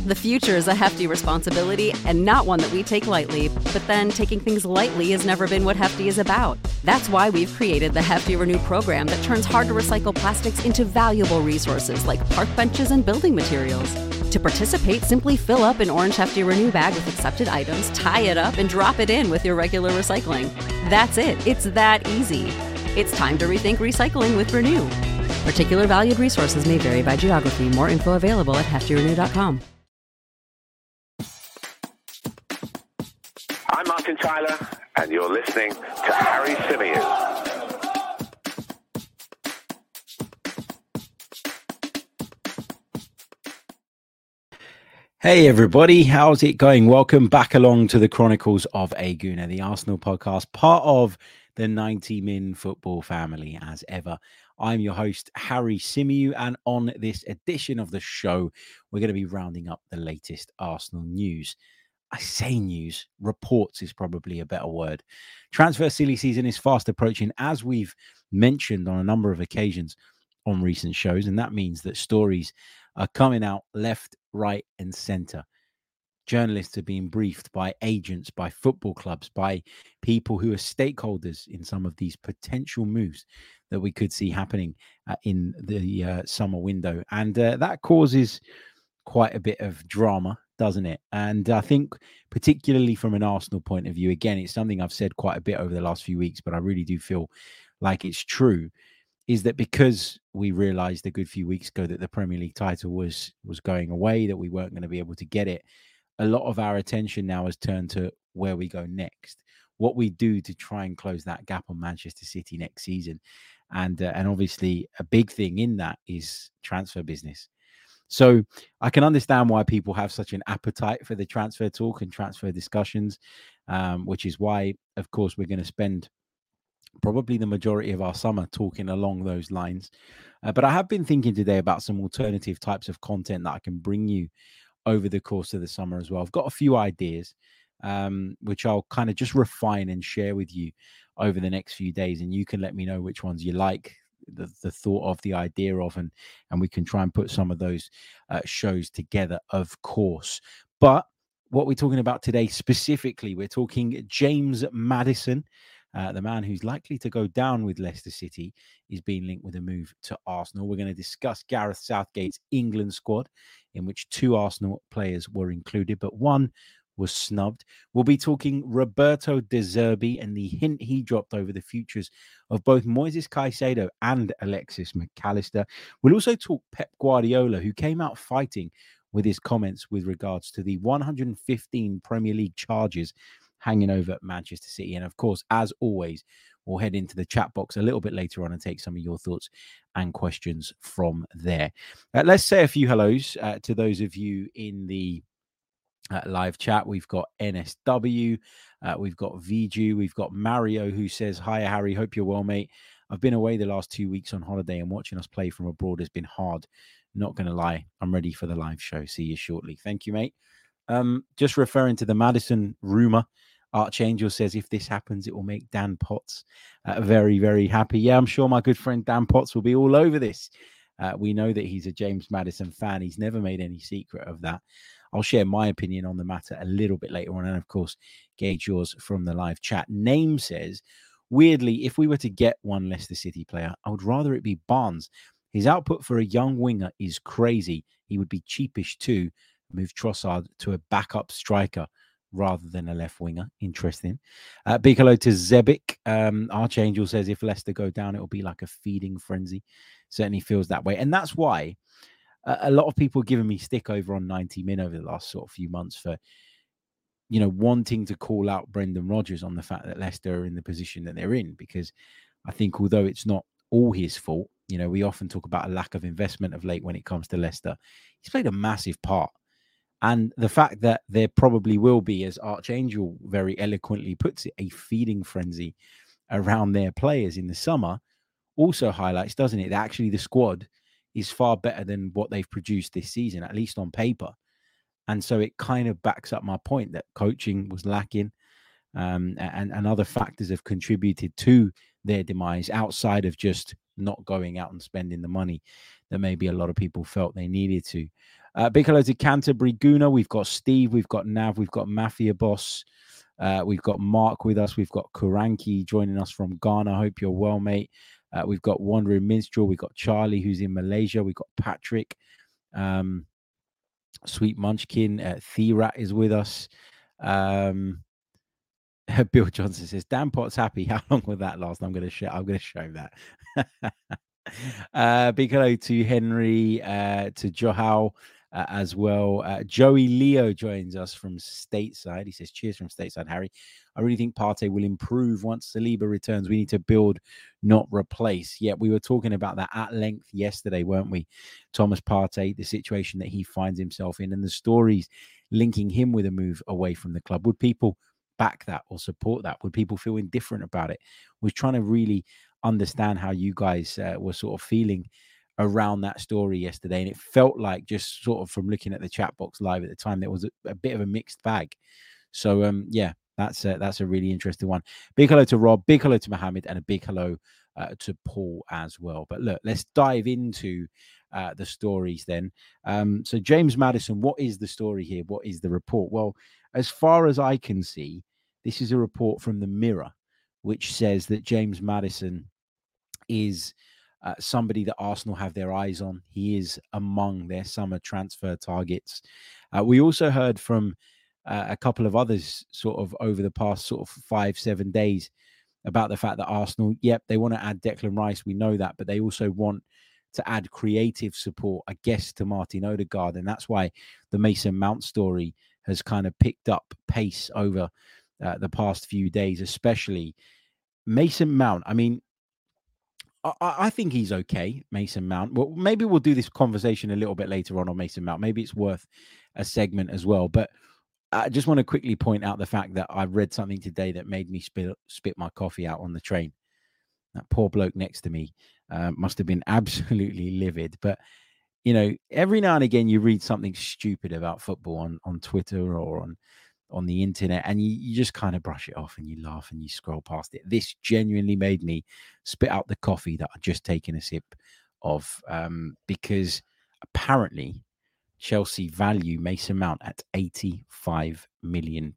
The future is a hefty responsibility and not one that we take lightly. But then taking things lightly has never been what Hefty is about. That's why we've created the Hefty Renew program that turns hard-to-recycle plastics into valuable resources like park benches and building materials. To participate, simply fill up an orange Hefty Renew bag with accepted items, tie it up, and drop it in with your regular recycling. That's it. It's that easy. It's time to rethink recycling with Renew. Particular valued resources may vary by geography. More info available at heftyrenew.com. I'm Martin Tyler, and you're listening to Harry Symeou. Hey everybody, how's it going? Welcome back along to the Chronicles of a Gooner, the Arsenal podcast, part of the 90 Min football family as ever. I'm your host, Harry Symeou, and on this edition of the show, we're going to be rounding up the latest Arsenal news. I say news, reports is probably a better word. Transfer silly season is fast approaching, as we've mentioned on a number of occasions on recent shows, and that means that stories are coming out left, right, and centre. Journalists are being briefed by agents, by football clubs, by people who are stakeholders in some of these potential moves that we could see happening in the summer window. And that causes quite a bit of drama, doesn't it? And I think particularly from an Arsenal point of view, again, it's something I've said quite a bit over the last few weeks, but I really do feel like it's true, is that because we realized a good few weeks ago that the Premier League title was going away, that we weren't going to be able to get it, a lot of our attention now has turned to where we go next, what we do to try and close that gap on Manchester City next season. And obviously a big thing in that is transfer business. So I can understand why people have such an appetite for the transfer talk and transfer discussions, which is why, of course, we're going to spend probably the majority of our summer talking along those lines. But I have been thinking today about some alternative types of content that I can bring you over the course of the summer as well. I've got a few ideas, which I'll kind of just refine and share with you over the next few days. And you can let me know which ones you like, the thought of, the idea of, and we can try and put some of those shows together, of course. But what we're talking about today specifically, we're talking James Maddison. The man who's likely to go down with Leicester City is being linked with a move to Arsenal. We're going to discuss Gareth Southgate's England squad, in which 2 Arsenal players were included, but 1 was snubbed. We'll be talking Roberto De Zerbi and the hint he dropped over the futures of both Moises Caicedo and Alexis McAllister. We'll also talk Pep Guardiola, who came out fighting with his comments with regards to the 115 Premier League charges hanging over Manchester City. And of course, as always, we'll head into the chat box a little bit later on and take some of your thoughts and questions from there. Let's say a few hellos to those of you in the live chat. We've got NSW, we've got VG, we've got Mario, who says, "Hi, Harry, hope you're well, mate. I've been away the last 2 weeks on holiday, and watching us play from abroad has been hard. Not going to lie, I'm ready for the live show. See you shortly." Thank you, mate. Just referring to the Maddison rumor, Archangel says, if this happens, it will make Dan Potts very, very happy. Yeah, I'm sure my good friend Dan Potts will be all over this. We know that he's a James Maddison fan. He's never made any secret of that. I'll share my opinion on the matter a little bit later on, and of course, gauge yours from the live chat. Name says, weirdly, if we were to get one Leicester City player, I would rather it be Barnes. His output for a young winger is crazy. He would be cheapish too. Move Trossard to a backup striker rather than a left winger. Interesting. Big hello to Zebic. Archangel says, if Leicester go down, it will be like a feeding frenzy. Certainly feels that way. And that's why a lot of people are giving me stick over on 90 Min over the last sort of few months for, you know, wanting to call out Brendan Rodgers on the fact that Leicester are in the position that they're in. Because I think although it's not all his fault, you know, we often talk about a lack of investment of late when it comes to Leicester. He's played a massive part. And the fact that there probably will be, as Archangel very eloquently puts it, a feeding frenzy around their players in the summer also highlights, doesn't it, that actually the squad is far better than what they've produced this season, at least on paper. And so it kind of backs up my point that coaching was lacking, and other factors have contributed to their demise outside of just not going out and spending the money that maybe a lot of people felt they needed to. Big hello to Canterbury Guna. We've got Steve, we've got Nav, we've got Mafia Boss, we've got Mark with us, we've got Kuranki joining us from Ghana. Hope you're well, mate. We've got Wandering Minstrel, we've got Charlie who's in Malaysia, we've got Patrick, Sweet Munchkin, Therat is with us. Bill Johnson says, Dan Potts happy. How long will that last? I'm going to show that. Big hello to Henry, to Johal as well. Joey Leo joins us from stateside. He says, cheers from stateside, Harry. I really think Partey will improve once Saliba returns. We need to build, not replace. Yeah, we were talking about that at length yesterday, weren't we? Thomas Partey, the situation that he finds himself in, and the stories linking him with a move away from the club. Would people back that or support that? Would people feel indifferent about it? We're trying to really understand how you guys were sort of feeling around that story yesterday, and it felt like, just sort of from looking at the chat box live at the time, there was a bit of a mixed bag. So yeah, that's a really interesting one. Big hello to Rob, big hello to Mohammed, and a big hello to Paul as well. But look, let's dive into the stories then. So James Maddison, what is the story here? What is the report? Well, as far as I can see, this is a report from the Mirror, which says that James Maddison is somebody that Arsenal have their eyes on. He is among their summer transfer targets. We also heard from a couple of others sort of over the past sort of 5-7 days about the fact that Arsenal, they want to add Declan Rice. We know that, but they also want to add creative support, I guess, to Martin Odegaard. And that's why the Mason Mount story has kind of picked up pace over the past few days, especially Mason Mount. I mean, I think he's okay, Mason Mount. Well, maybe we'll do this conversation a little bit later on Mason Mount. Maybe it's worth a segment as well. But I just want to quickly point out the fact that I read something today that made me spit my coffee out on the train. That poor bloke next to me must have been absolutely livid. But, you know, every now and again you read something stupid about football on Twitter or on the internet, and you just kind of brush it off and you laugh and you scroll past it. This genuinely made me spit out the coffee that I'd just taken a sip of, because apparently Chelsea value Mason Mount at £85 million.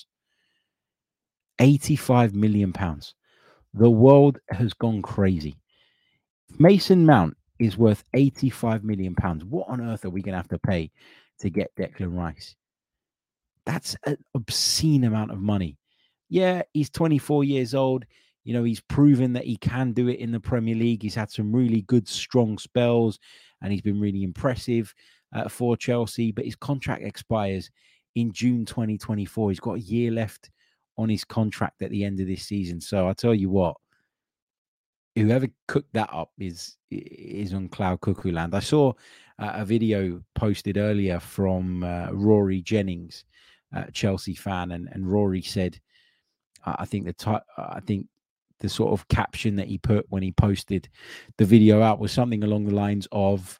£85 million. The world has gone crazy. Mason Mount is worth £85 million. What on earth are we going to have to pay to get Declan Rice? That's an obscene amount of money. Yeah, he's 24 years old. You know, he's proven that he can do it in the Premier League. He's had some really good, strong spells, and he's been really impressive for Chelsea. But his contract expires in June 2024. He's got a year left on his contract at the end of this season. So I tell you what, whoever cooked that up is on cloud cuckoo land. I saw a video posted earlier from Rory Jennings, Chelsea fan, and Rory said, I think the sort of caption that he put when he posted the video out was something along the lines of,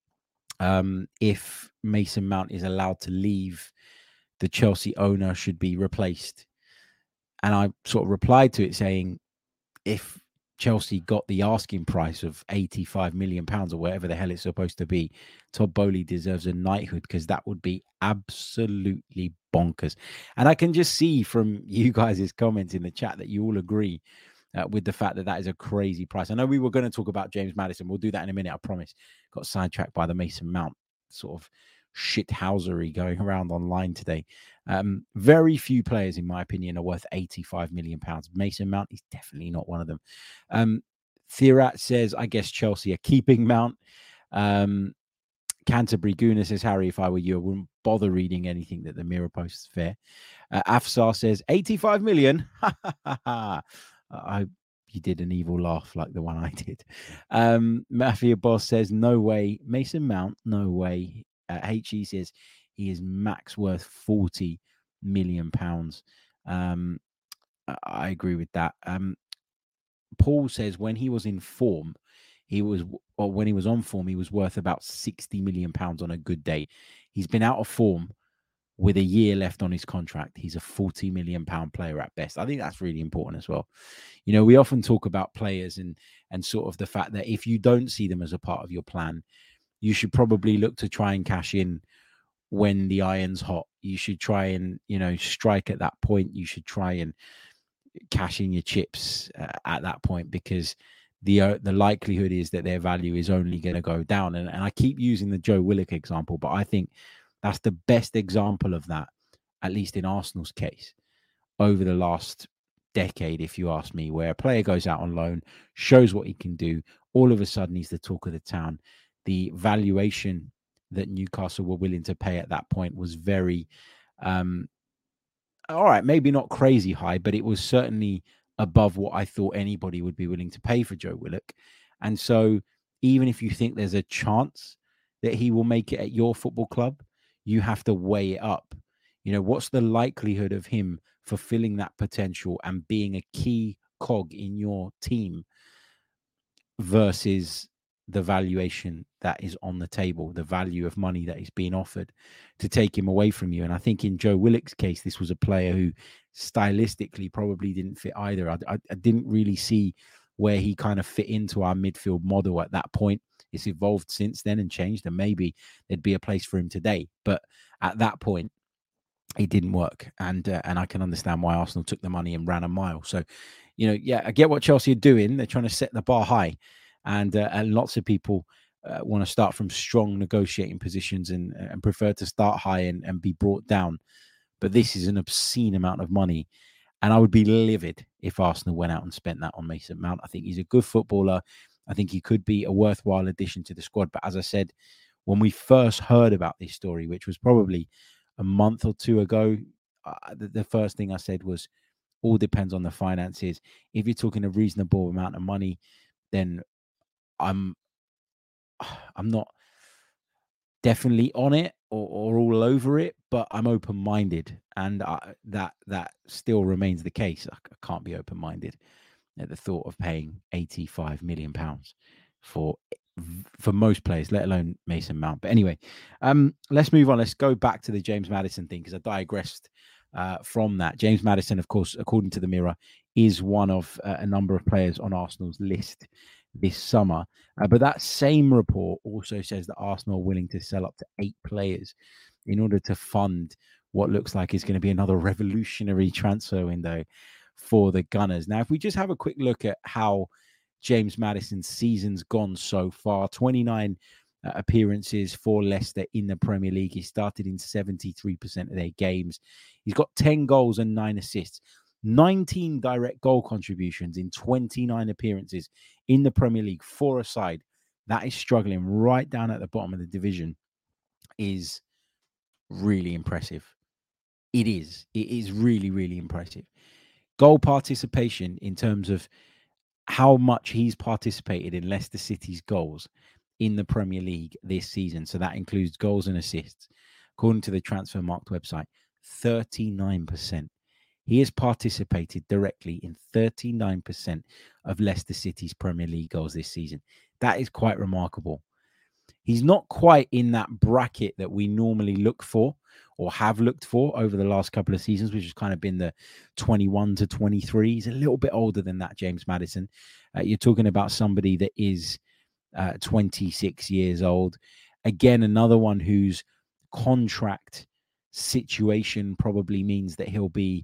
if Mason Mount is allowed to leave, the Chelsea owner should be replaced. And I sort of replied to it saying, if Chelsea got the asking price of £85 million or whatever the hell it's supposed to be, Todd Boehly deserves a knighthood, because that would be absolutely bonkers. And I can just see from you guys' comments in the chat that you all agree with the fact that that is a crazy price. I know we were going to talk about James Maddison. We'll do that in a minute, I promise. Got sidetracked by the Mason Mount sort of shithousery going around online today. Very few players, in my opinion, are worth £85 million. Mason Mount is definitely not one of them. Therat says, I guess Chelsea are keeping Mount. Canterbury Guna says, Harry, if I were you, I wouldn't bother reading anything that the Mirror posts. Fair. Afsar says, 85 million. I hope you did an evil laugh like the one I did. Mafia Boss says, no way. Mason Mount, no way. HE says he is max worth £40 million. I agree with that. Paul says when he was in form, when he was on form, he was worth about £60 million on a good day. He's been out of form with a year left on his contract. He's a £40 million player at best. I think that's really important as well. You know, we often talk about players and sort of the fact that if you don't see them as a part of your plan, you should probably look to try and cash in when the iron's hot. You should try and, strike at that point. You should try and cash in your chips at that point, because the likelihood is that their value is only going to go down. And I keep using the Joe Willock example, but I think that's the best example of that, at least in Arsenal's case, over the last decade, if you ask me, where a player goes out on loan, shows what he can do, all of a sudden he's the talk of the town. The valuation that Newcastle were willing to pay at that point was very, all right, maybe not crazy high, but it was certainly above what I thought anybody would be willing to pay for Joe Willock. And so even if you think there's a chance that he will make it at your football club, you have to weigh it up. What's the likelihood of him fulfilling that potential and being a key cog in your team versus the valuation that is on the table, the value of money that is being offered to take him away from you. And I think in Joe Willock's case, this was a player who stylistically probably didn't fit either. I didn't really see where he kind of fit into our midfield model at that point. It's evolved since then and changed, and maybe there'd be a place for him today. But at that point, it didn't work. And I can understand why Arsenal took the money and ran a mile. So, I get what Chelsea are doing. They're trying to set the bar high. And lots of people want to start from strong negotiating positions and prefer to start high and be brought down. But this is an obscene amount of money. And I would be livid if Arsenal went out and spent that on Mason Mount. I think he's a good footballer. I think he could be a worthwhile addition to the squad. But as I said, when we first heard about this story, which was probably a month or two ago, the first thing I said was, all depends on the finances. If you're talking a reasonable amount of money, then I'm not definitely on it or all over it, but I'm open-minded, and that still remains the case. I can't be open-minded at the thought of paying £85 million for most players, let alone Mason Mount. But anyway, let's move on. Let's go back to the James Maddison thing, because I digressed from that. James Maddison, of course, according to the Mirror, is one of a number of players on Arsenal's list this summer. But that same report also says that Arsenal are willing to sell up to 8 players in order to fund what looks like is going to be another revolutionary transfer window for the Gunners. Now, if we just have a quick look at how James Maddison's season's gone so far, 29 appearances for Leicester in the Premier League. He started in 73% of their games. He's got 10 goals and 9 assists. 19 direct goal contributions in 29 appearances in the Premier League for a side that is struggling right down at the bottom of the division is really impressive. It is really, really impressive. Goal participation, in terms of how much he's participated in Leicester City's goals in the Premier League this season. So that includes goals and assists. According to the Transfermarkt website, 39%. He has participated directly in 39% of Leicester City's Premier League goals this season. That is quite remarkable. He's not quite in that bracket that we normally look for or have looked for over the last couple of seasons, which has kind of been the 21 to 23. He's a little bit older than that, James Maddison. You're talking about somebody that is 26 years old. Again, another one whose contract situation probably means that he'll be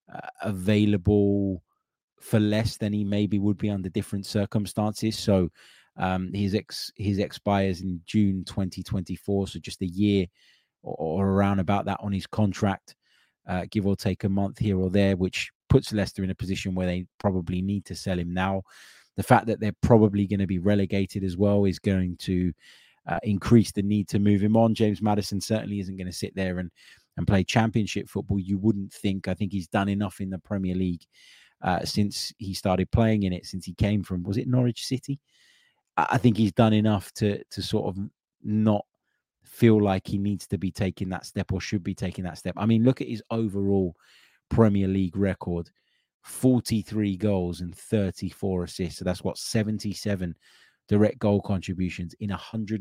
available for less than he maybe would be under different circumstances. So his expires in June 2024, so just a year or around about that on his contract, give or take a month here or there, which puts Leicester in a position where they probably need to sell him now. The fact that they're probably going to be relegated as well is going to increase the need to move him on. James Maddison certainly isn't going to sit there and play championship football, you wouldn't think. I think he's done enough in the Premier League since he started playing in it, since he came from, was it Norwich City? I think he's done enough to sort of not feel like he needs to be taking that step or should be taking that step. I mean, look at his overall Premier League record. 43 goals and 34 assists. So that's 77 direct goal contributions in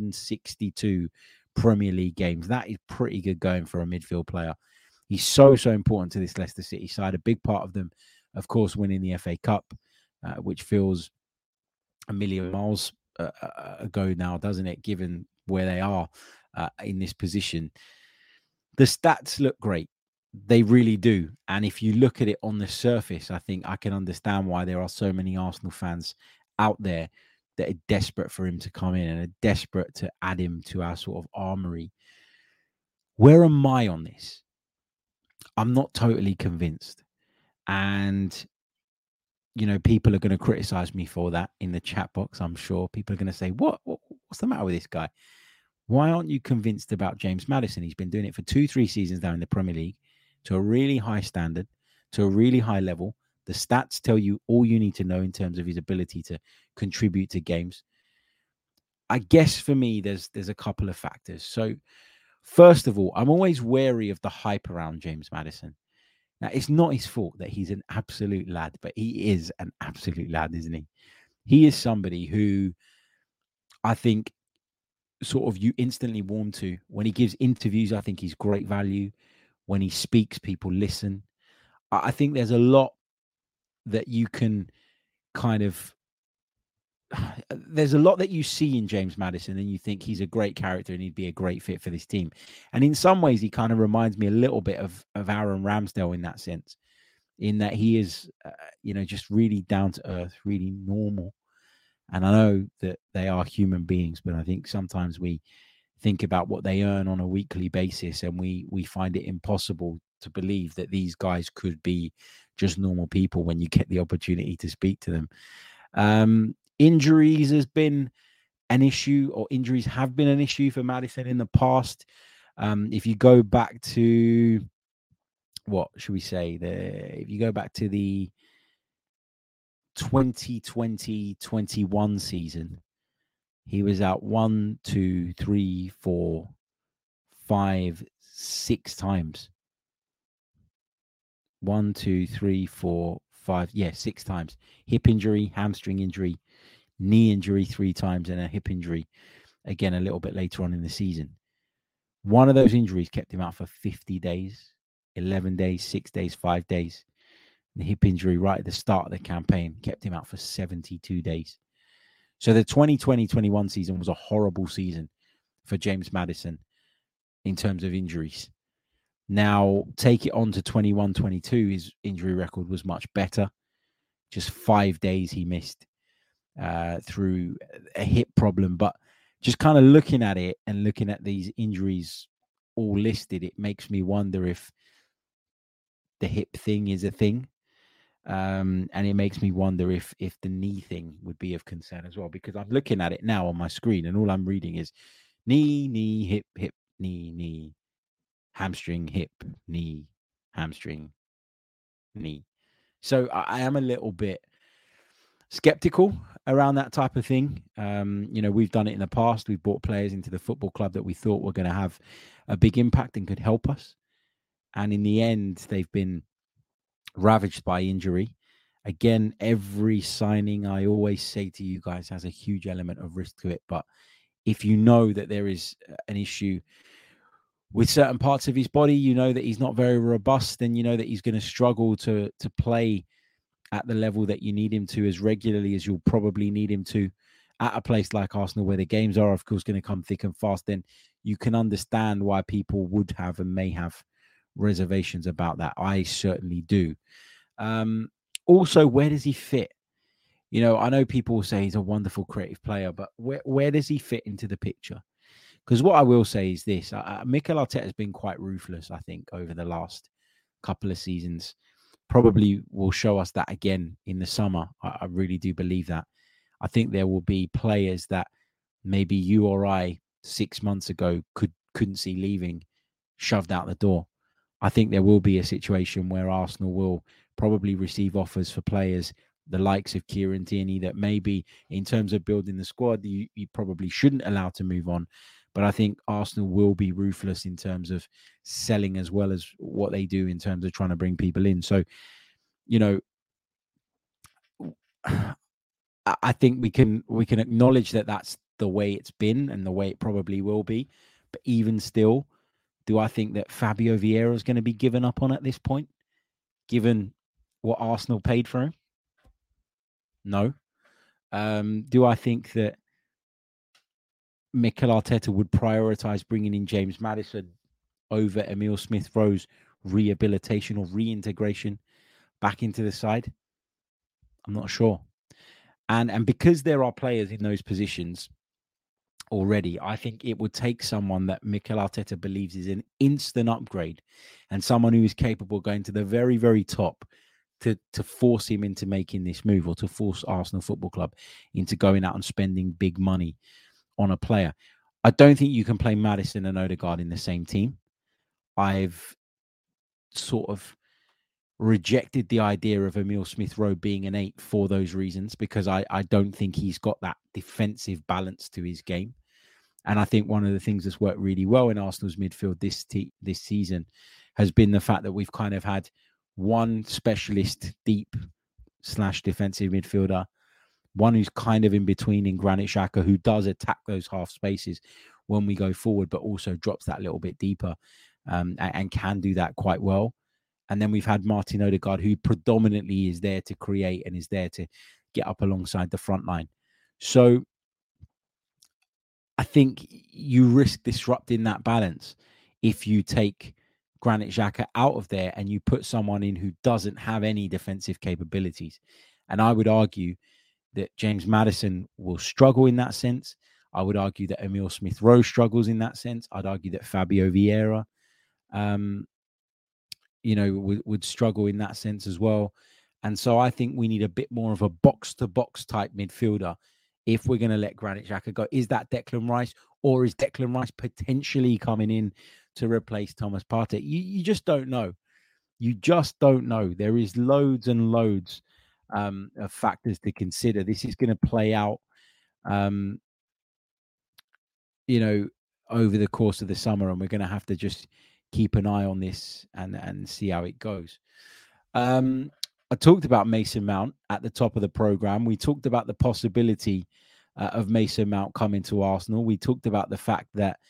162 Premier League games. That is pretty good going for a midfield player. He's so important to this Leicester City side. A big part of them, of course, winning the FA Cup, which feels a million miles ago now, doesn't it? Given where they are in this position. The stats look great. They really do. And if you look at it on the surface, I think I can understand why there are so many Arsenal fans out there that are desperate for him to come in and are desperate to add him to our sort of armory. Where am I on this? I'm not totally convinced. And, you know, people are going to criticize me for that in the chat box. I'm sure people are going to say, what's the matter with this guy? Why aren't you convinced about James Maddison? He's been doing it for 2-3 seasons now in the Premier League to a really high standard, to a really high level. The stats tell you all you need to know in terms of his ability to contribute to games. I guess for me, there's a couple of factors. So first of all, I'm always wary of the hype around James Maddison. Now, it's not his fault that he's an absolute lad, but he is an absolute lad, isn't he? He is somebody who I think sort of you instantly warm to. When he gives interviews, I think he's great value. When he speaks, people listen. I think there's a lot that you can kind of there's a lot that you see in James Maddison and you think he's a great character and he'd be a great fit for this team. And in some ways, he kind of reminds me a little bit of Aaron Ramsdale in that sense, in that he is, just really down to earth, really normal. And I know that they are human beings, but I think sometimes we think about what they earn on a weekly basis and we find it impossible to believe that these guys could be just normal people when you get the opportunity to speak to them. Injuries has been an issue, or injuries have been an issue for Maddison in the past. If you go back to, what should we say, if you go back to the 2020-21 season, he was out 1, 2, 3, 4, 5, 6 times. 1, 2, 3, 4, 5, 6 times. Hip injury, hamstring injury, knee injury 3 times, and a hip injury again a little bit later on in the season. One of those injuries kept him out for 50 days, 11 days, 6 days, 5 days. The hip injury right at the start of the campaign kept him out for 72 days. So the 2020-21 season was a horrible season for James Maddison in terms of injuries. Now, take it on to 21-22, his injury record was much better. Just 5 days he missed through a hip problem. But just kind of looking at it and looking at these injuries all listed, it makes me wonder if the hip thing is a thing. And it makes me wonder if the knee thing would be of concern as well, because I'm looking at it now on my screen and all I'm reading is knee, hip, knee, hamstring, hip, knee, hamstring, knee. So I am a little bit skeptical around that type of thing. We've done it in the past. We've brought players into the football club that we thought were going to have a big impact and could help us. And in the end, they've been ravaged by injury. Again, every signing, I always say to you guys, has a huge element of risk to it. But if you know that there is an issue with certain parts of his body, you know that he's not very robust, then you know that he's going to struggle to play at the level that you need him to as regularly as you'll probably need him to at a place like Arsenal, where the games are, of course, going to come thick and fast. Then you can understand why people would have and may have reservations about that. I certainly do. Also, where does he fit? I know people will say he's a wonderful creative player, but where does he fit into the picture? Because what I will say is this: Mikel Arteta has been quite ruthless, I think, over the last couple of seasons. Probably will show us that again in the summer. I really do believe that. I think there will be players that maybe you or I 6 months ago couldn't see leaving, shoved out the door. I think there will be a situation where Arsenal will probably receive offers for players the likes of Kieran Tierney that maybe in terms of building the squad, you probably shouldn't allow to move on. But I think Arsenal will be ruthless in terms of selling as well as what they do in terms of trying to bring people in. So, I think we can acknowledge that that's the way it's been and the way it probably will be. But even still, do I think that Fabio Vieira is going to be given up on at this point, given what Arsenal paid for him? No. Do I think that Mikel Arteta would prioritise bringing in James Maddison over Emile Smith-Rowe's rehabilitation or reintegration back into the side? I'm not sure. And because there are players in those positions already, I think it would take someone that Mikel Arteta believes is an instant upgrade and someone who is capable of going to the very, very top to force him into making this move, or to force Arsenal Football Club into going out and spending big money on a player. I don't think you can play Maddison and Odegaard in the same team. I've sort of rejected the idea of Emile Smith-Rowe being an 8 for those reasons, because I don't think he's got that defensive balance to his game. And I think one of the things that's worked really well in Arsenal's midfield this season has been the fact that we've kind of had one specialist deep / defensive midfielder, one who's kind of in between in Granit Xhaka, who does attack those half spaces when we go forward, but also drops that little bit deeper and can do that quite well. And then we've had Martin Odegaard, who predominantly is there to create and is there to get up alongside the front line. So I think you risk disrupting that balance if you take Granit Xhaka out of there and you put someone in who doesn't have any defensive capabilities. And I would argue that James Maddison will struggle in that sense. I would argue that Emile Smith-Rowe struggles in that sense. I'd argue that Fabio Vieira, would struggle in that sense as well. And so I think we need a bit more of a box-to-box type midfielder if we're going to let Granit Xhaka go. Is that Declan Rice, or is Declan Rice potentially coming in to replace Thomas Partey? You just don't know. You just don't know. There is loads and loads of factors to consider. This is going to play out, over the course of the summer, and we're going to have to just keep an eye on this and see how it goes. I talked about Mason Mount at the top of the program. We talked about the possibility of Mason Mount coming to Arsenal. We talked about the fact that,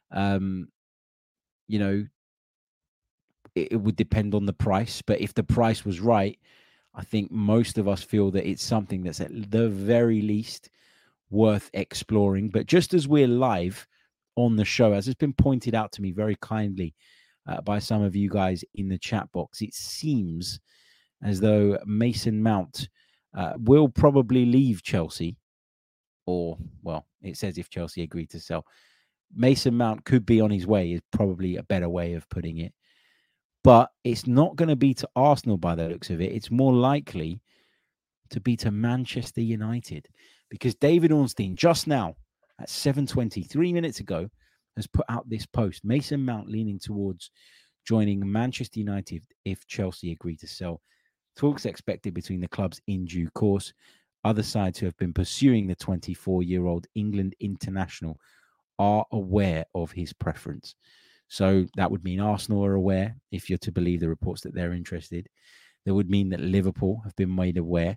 it would depend on the price. But if the price was right, I think most of us feel that it's something that's at the very least worth exploring. But just as we're live on the show, as it's been pointed out to me very kindly by some of you guys in the chat box, it seems as though Mason Mount will probably leave Chelsea, or, well, it says if Chelsea agree to sell. Mason Mount could be on his way, is probably a better way of putting it. But it's not going to be to Arsenal by the looks of it. It's more likely to be to Manchester United, because David Ornstein just now at 7:20, 3 minutes ago, has put out this post. Mason Mount leaning towards joining Manchester United if Chelsea agree to sell. Talks expected between the clubs in due course. Other sides who have been pursuing the 24-year-old England international are aware of his preference. So that would mean Arsenal are aware, if you're to believe the reports that they're interested. That would mean that Liverpool have been made aware,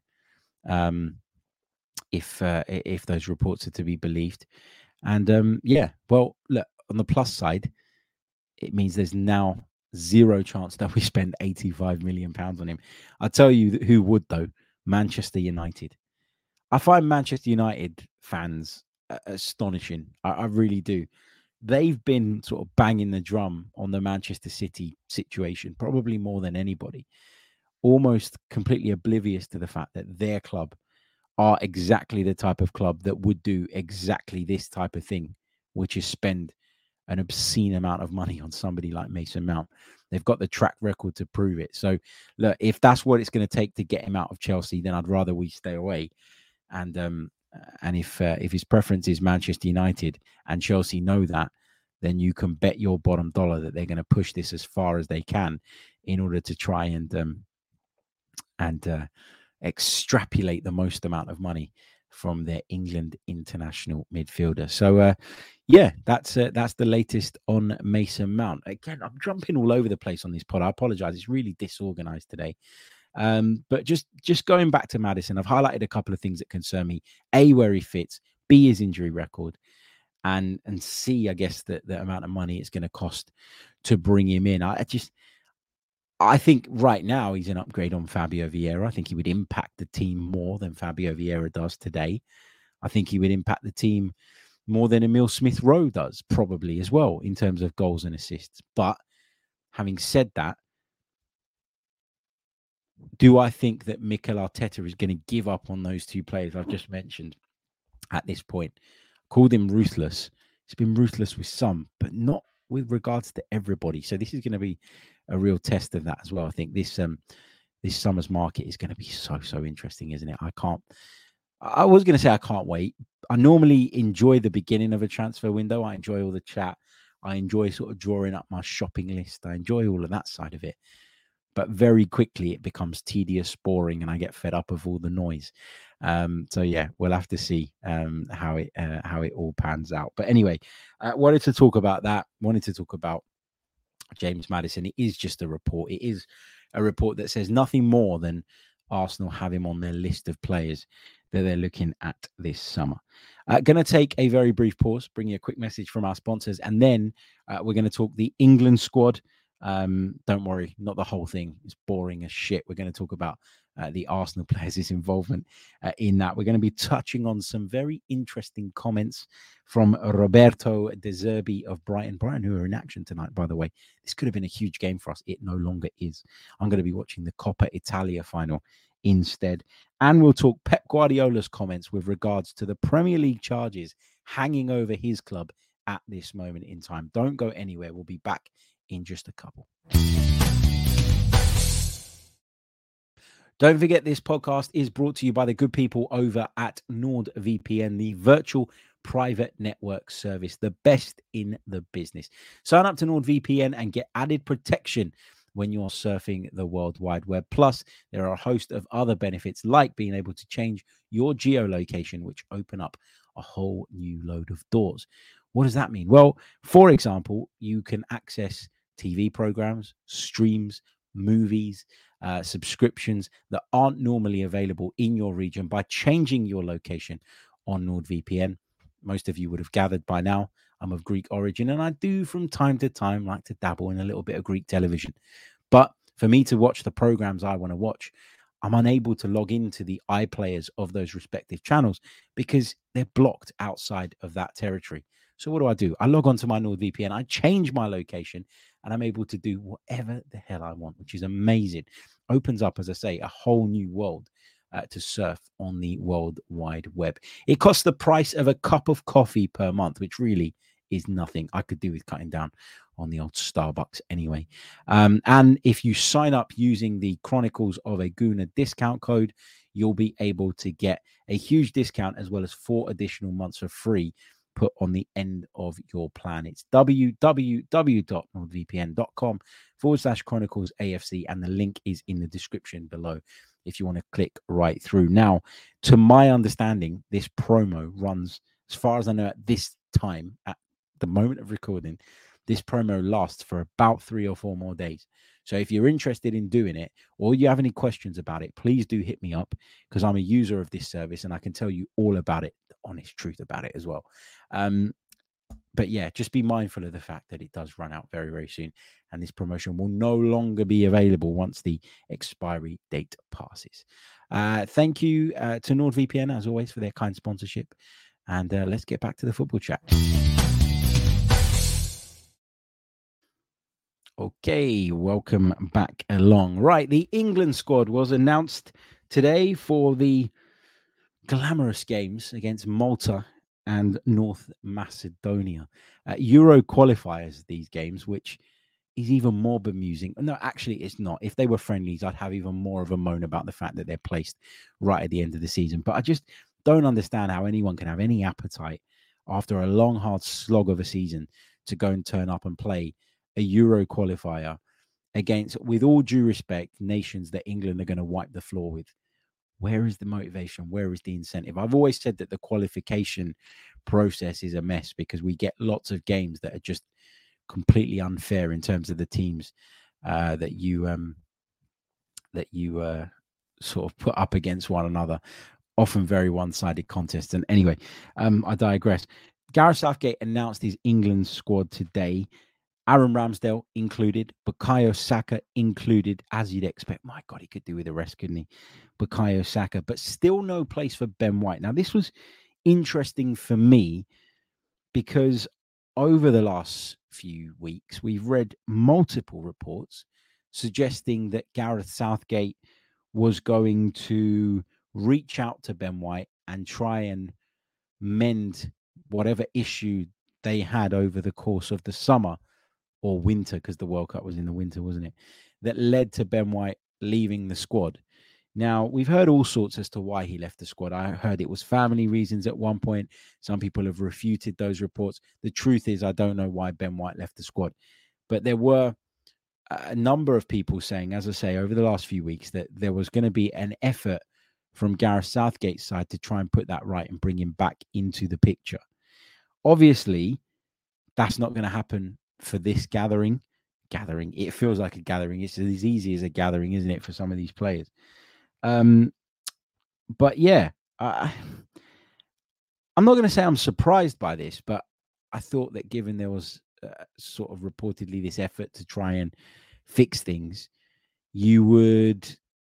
if those reports are to be believed. And well, look, on the plus side, it means there's now zero chance that we spend £85 million on him. I'll tell you who would, though. Manchester United. I find Manchester United fans astonishing. I really do. They've been sort of banging the drum on the Manchester City situation, probably more than anybody, almost completely oblivious to the fact that their club are exactly the type of club that would do exactly this type of thing, which is spend an obscene amount of money on somebody like Mason Mount. They've got the track record to prove it. So, look, if that's what it's going to take to get him out of Chelsea, then I'd rather we stay away. And if his preference is Manchester United and Chelsea know that, then you can bet your bottom dollar that they're going to push this as far as they can in order to try and extrapolate the most amount of money from their England international midfielder. So, that's the latest on Mason Mount. Again, I'm jumping all over the place on this pod. I apologize. It's really disorganized today. But just going back to Maddison, I've highlighted a couple of things that concern me. A, where he fits. B, his injury record. And C, I guess, the amount of money it's going to cost to bring him in. I think right now he's an upgrade on Fabio Vieira. I think he would impact the team more than Fabio Vieira does today. I think he would impact the team more than Emil Smith-Rowe does, probably as well, in terms of goals and assists. But having said that, do I think that Mikel Arteta is going to give up on those two players I've just mentioned at this point? Called him ruthless. He's been ruthless with some, but not with regards to everybody. So this is going to be a real test of that as well. I think this summer's market is going to be so interesting, isn't it? I was going to say I can't wait. I normally enjoy the beginning of a transfer window. I enjoy all the chat. I enjoy sort of drawing up my shopping list. I enjoy all of that side of it. But very quickly it becomes tedious, boring, and I get fed up of all the noise. So yeah, we'll have to see how it all pans out. But anyway, wanted to talk about that. Wanted to talk about James Maddison. It is just a report. It is a report that says nothing more than Arsenal have him on their list of players that they're looking at this summer. Going to take a very brief pause, bring you a quick message from our sponsors, and then we're going to talk the England squad. Don't worry, not the whole thing. It's boring as shit. We're going to talk about the Arsenal players' involvement in that. We're going to be touching on some very interesting comments from Roberto De Zerbi of Brighton. Brighton, who are in action tonight, by the way. This could have been a huge game for us. It no longer is. I'm going to be watching the Coppa Italia final instead. And we'll talk Pep Guardiola's comments with regards to the Premier League charges hanging over his club at this moment in time. Don't go anywhere. We'll be back in just a couple. Don't forget, this podcast is brought to you by the good people over at NordVPN, the virtual private network service, the best in the business. Sign up to NordVPN and get added protection when you're surfing the World Wide Web. Plus, there are a host of other benefits, like being able to change your geolocation, which open up a whole new load of doors. What does that mean? Well, for example, you can access TV programs, streams, movies, subscriptions that aren't normally available in your region by changing your location on NordVPN. Most of you would have gathered by now, I'm of Greek origin, and I do from time to time like to dabble in a little bit of Greek television. But for me to watch the programs I want to watch, I'm unable to log into the iPlayers of those respective channels because they're blocked outside of that territory. So what do? I log on to my NordVPN, I change my location, and I'm able to do whatever the hell I want, which is amazing. Opens up, as I say, a whole new world to surf on the World Wide Web. It costs the price of a cup of coffee per month, which really is nothing. I could do with cutting down on the old Starbucks anyway. And if you sign up using the Chronicles of a Gooner discount code, you'll be able to get a huge discount as well as 4 additional months for free put on the end of your plan. It's www.nordvpn.com/Chronicles AFC, and the link is in the description below if you want to click right through. Now, to my understanding, this promo runs, as far as I know at this time, at the moment of recording, this promo lasts for about 3 or 4 more days. So if you're interested in doing it or you have any questions about it, please do hit me up, because I'm a user of this service and I can tell you all about it, the honest truth about it as well. But yeah, just be mindful of the fact that it does run out very, very soon, and this promotion will no longer be available once the expiry date passes. Thank you to NordVPN, as always, for their kind sponsorship. And let's get back to the football chat. Okay, welcome back along. Right, the England squad was announced today for the glamorous games against Malta and North Macedonia. Euro qualifiers, these games, which is even more bemusing. No, actually, it's not. If they were friendlies, I'd have even more of a moan about the fact that they're placed right at the end of the season. But I just don't understand how anyone can have any appetite after a long, hard slog of a season to go and turn up and play a Euro qualifier against, with all due respect, nations that England are going to wipe the floor with. Where is the motivation? Where is the incentive? I've always said that the qualification process is a mess because we get lots of games that are just completely unfair in terms of the teams that you sort of put up against one another. Often very one-sided contests. And anyway, I digress. Gareth Southgate announced his England squad today. Aaron Ramsdale included, Bukayo Saka included, as you'd expect. My God, he could do with the rest, couldn't he? Bukayo Saka, but still no place for Ben White. Now, this was interesting for me because over the last few weeks, we've read multiple reports suggesting that Gareth Southgate was going to reach out to Ben White and try and mend whatever issue they had over the course of the summer or winter, because the World Cup was in the winter, wasn't it? That led to Ben White leaving the squad. Now, we've heard all sorts as to why he left the squad. I heard it was family reasons at one point. Some people have refuted those reports. The truth is, I don't know why Ben White left the squad. But there were a number of people saying, as I say, over the last few weeks, that there was going to be an effort from Gareth Southgate's side to try and put that right and bring him back into the picture. Obviously, that's not going to happen for this gathering. It feels like a gathering. It's as easy as a gathering, isn't it, for some of these players? But yeah, I'm not going to say I'm surprised by this, but I thought that given there was sort of reportedly this effort to try and fix things, you would,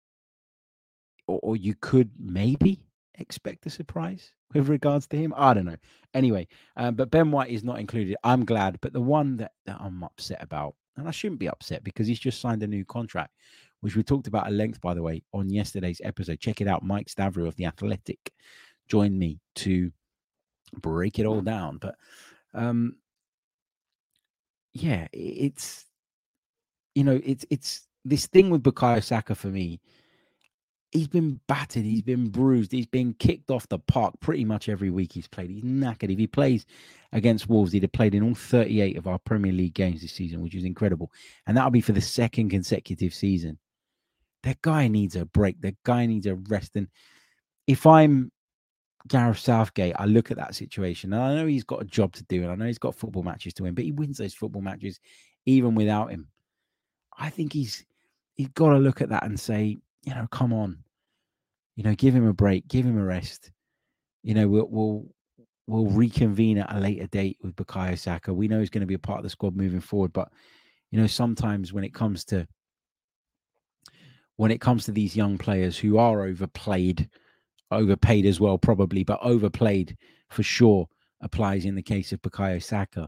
or you could maybe expect a surprise with regards to him. I don't know. Anyway, but Ben White is not included. I'm glad, but the one that I'm upset about, and I shouldn't be upset because he's just signed a new contract, which we talked about at length, by the way, on yesterday's episode. Check it out. Mike Stavro of The Athletic joined me to break it all down. But yeah, it's this thing with Bukayo Saka for me. He's been battered. He's been bruised. He's been kicked off the park pretty much every week he's played. He's knackered. If he plays against Wolves, he'd have played in all 38 of our Premier League games this season, which is incredible. And that'll be for the second consecutive season. That guy needs a break. That guy needs a rest. And if I'm Gareth Southgate, I look at that situation, and I know he's got a job to do, and I know he's got football matches to win, but he wins those football matches even without him. I think he's got to look at that and say, come on. Give him a break, give him a rest. We'll reconvene at a later date with Bukayo Saka. We know he's going to be a part of the squad moving forward, but sometimes when it comes to these young players who are overpaid as well, probably, but overplayed for sure applies in the case of Bukayo Saka.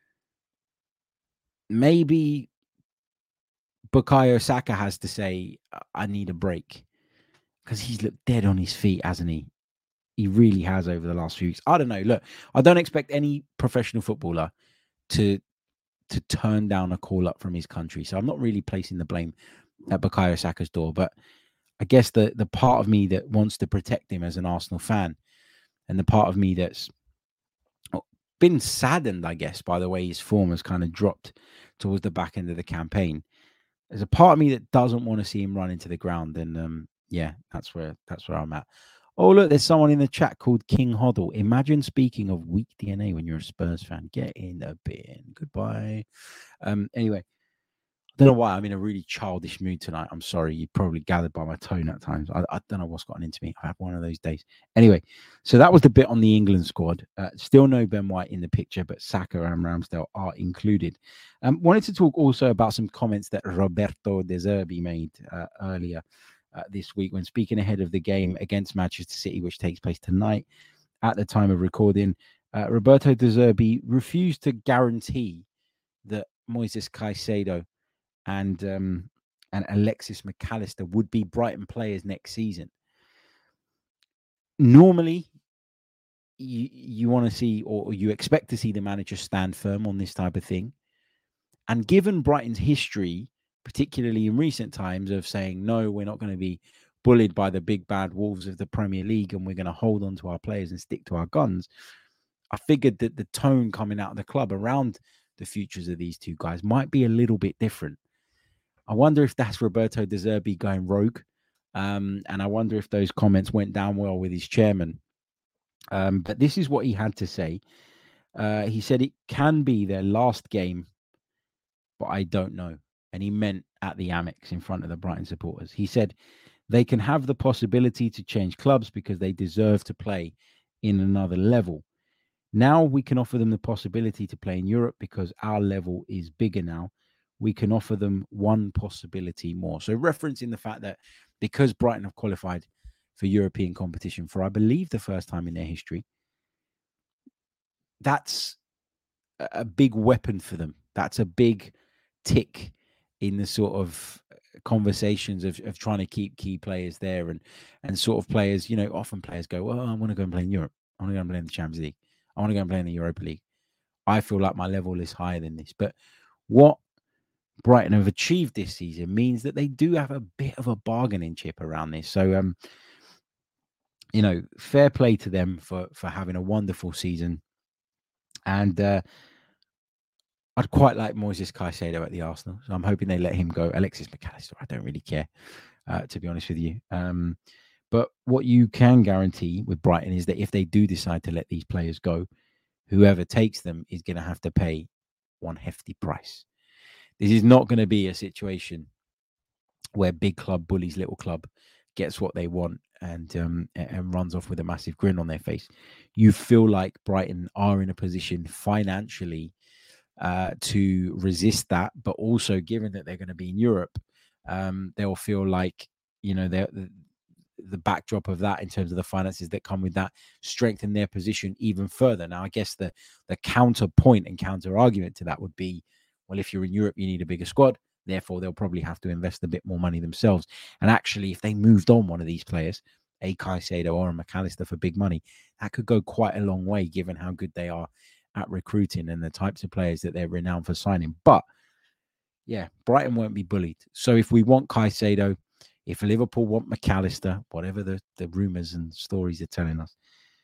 Maybe Bukayo Saka has to say, I need a break. Because he's looked dead on his feet, hasn't he? He really has over the last few weeks. I don't know. Look, I don't expect any professional footballer to turn down a call up from his country. So I'm not really placing the blame at Bukayo Saka's door. But I guess the part of me that wants to protect him as an Arsenal fan, and the part of me that's been saddened, I guess, by the way his form has kind of dropped towards the back end of the campaign. There's a part of me that doesn't want to see him run into the ground. And yeah, that's where I'm at. Oh, look, there's someone in the chat called King Hoddle. Imagine speaking of weak DNA when you're a Spurs fan. Get in the bin. Goodbye. Anyway, I don't know why I'm in a really childish mood tonight. I'm sorry. You probably gathered by my tone at times. I don't know what's gotten into me. I have one of those days. Anyway, so that was the bit on the England squad. Still no Ben White in the picture, but Saka and Ramsdale are included. Wanted to talk also about some comments that Roberto De Zerbi made earlier this week when speaking ahead of the game against Manchester City, which takes place tonight at the time of recording. Roberto De Zerbi refused to guarantee that Moises Caicedo and Alexis McAllister would be Brighton players next season. Normally, you want to see, or you expect to see, the manager stand firm on this type of thing. And given Brighton's history, particularly in recent times, of saying, no, we're not going to be bullied by the big bad Wolves of the Premier League and we're going to hold on to our players and stick to our guns, I figured that the tone coming out of the club around the futures of these two guys might be a little bit different. I wonder if that's Roberto De Zerbi going rogue. And I wonder if those comments went down well with his chairman. But this is what he had to say. He said it can be their last game, but I don't know. And he meant at the Amex in front of the Brighton supporters. He said they can have the possibility to change clubs because they deserve to play in another level. Now we can offer them the possibility to play in Europe because our level is bigger now. We can offer them one possibility more. So referencing the fact that because Brighton have qualified for European competition for, I believe, the first time in their history, that's a big weapon for them. That's a big tick in the sort of conversations of trying to keep key players there and sort of players, often players go, well, I want to go and play in Europe. I want to go and play in the Champions League. I want to go and play in the Europa League. I feel like my level is higher than this. But what Brighton have achieved this season means that they do have a bit of a bargaining chip around this. So, fair play to them for having a wonderful season. And I'd quite like Moises Caicedo at the Arsenal. So I'm hoping they let him go. Alexis McAllister, I don't really care, to be honest with you. But what you can guarantee with Brighton is that if they do decide to let these players go, whoever takes them is going to have to pay one hefty price. This is not going to be a situation where big club bullies little club, gets what they want and runs off with a massive grin on their face. You feel like Brighton are in a position financially to resist that, but also given that they're going to be in Europe, they'll feel like, the backdrop of that in terms of the finances that come with that strengthen their position even further. Now, I guess the counterpoint and counter argument to that would be, well, if you're in Europe, you need a bigger squad. Therefore, they'll probably have to invest a bit more money themselves. And actually, if they moved on one of these players, a Caicedo or a McAllister for big money, that could go quite a long way given how good they are at recruiting and the types of players that they're renowned for signing. But yeah, Brighton won't be bullied. So if we want Caicedo, if Liverpool want McAllister, whatever the rumours and stories are telling us,